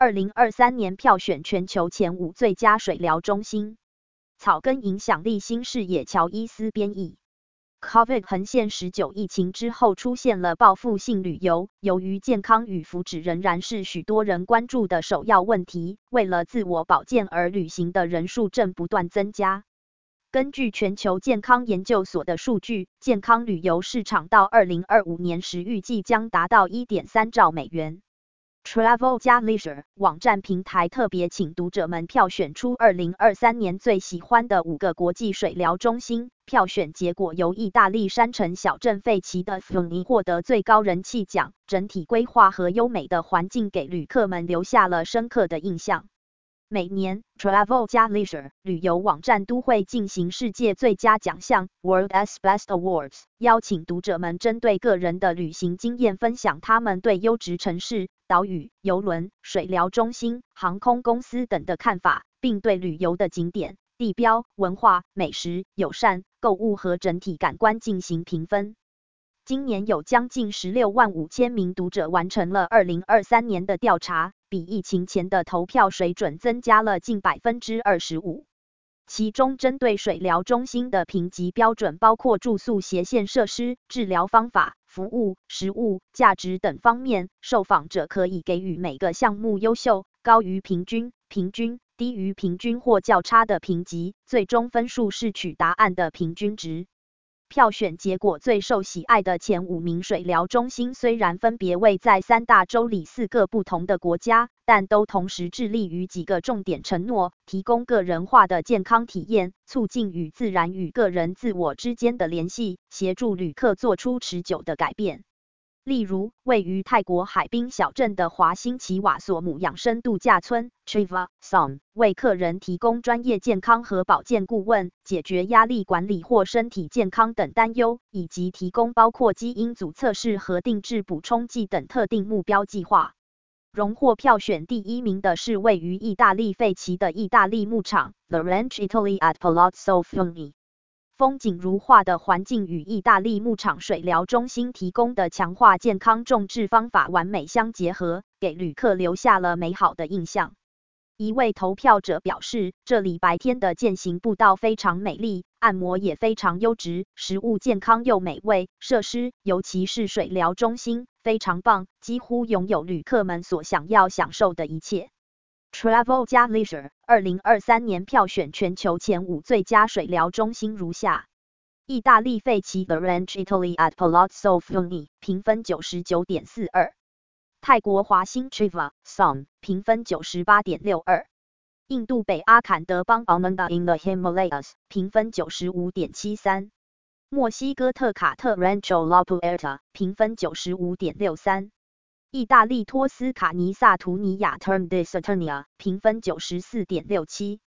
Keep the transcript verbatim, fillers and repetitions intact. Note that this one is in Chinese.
二零二三年票选全球前五最佳水疗中心。草根影响力新视野乔伊斯编译。COVID 横线十九疫情之后出现了报复性旅游，由于健康与福祉仍然是许多人关注的首要问题，为了自我保健而旅行的人数正不断增加。根据全球健康研究所的数据，健康旅游市场到二零二五年时预计将达到 一点三兆美元。Travel 加 Leisure 网站平台特别请读者们票选出二零二三年最喜欢的五个国际水疗中心。票选结果由意大利山城小镇费奇的 Funi 获得最高人气奖，整体规划和优美的环境给旅客们留下了深刻的印象。每年 Travel 加 Leisure 旅游网站都会进行世界最佳奖项 World's Best Awards， 邀请读者们针对个人的旅行经验分享他们对优质城市、岛屿、邮轮、水疗中心、航空公司等的看法，并对旅游的景点、地标、文化、美食、友善、购物和整体感官进行评分。今年有将近十六万五千名读者完成了二零二三年的调查，比疫情前的投票水准增加了近 百分之二十五。其中针对水疗中心的评级标准包括住宿斜线设施、治疗方法、服务、食物、价值等方面，受访者可以给予每个项目优秀、高于平均、平均、低于平均或较差的评级，最终分数是取答案的平均值。票选结果最受喜爱的前五名水疗中心虽然分别位在三大洲里四个不同的国家，但都同时致力于几个重点承诺：提供个人化的健康体验，促进与自然与个人自我之间的联系，协助旅客做出持久的改变。例如，位于泰国海滨小镇的华欣奇瓦索姆养生度假村 Chiva Som 为客人提供专业健康和保健顾问，解决压力管理或身体健康等担忧，以及提供包括基因组测试和定制补充剂等特定目标计划。荣获票选第一名的是位于意大利费奇的意大利牧场 The Ranch Italy at Palazzo Funi。风景如画的环境与意大利牧场水疗中心提供的强化健康种植方法完美相结合，给旅客留下了美好的印象。一位投票者表示，这里白天的健行步道非常美丽，按摩也非常优质，食物健康又美味，设施，尤其是水疗中心，非常棒，几乎拥有旅客们所想要享受的一切。Travel 加 Leisure 二零二三年票选全球前五最佳水疗中心如下：意大利费奇 The Ranch Italy at Palazzo Funi 评分 九十九点四二， 泰国华欣 Chiva Som 评分 九十八点六二， 印度北阿坎德邦 Ananda in the Himalayas 评分 九十五点七三， 墨西哥特卡特 Rancho La Puerta 评分 九十五点六三，意大利托斯卡尼萨图尼亚 Terme di Saturnia 评分 九十四点六七。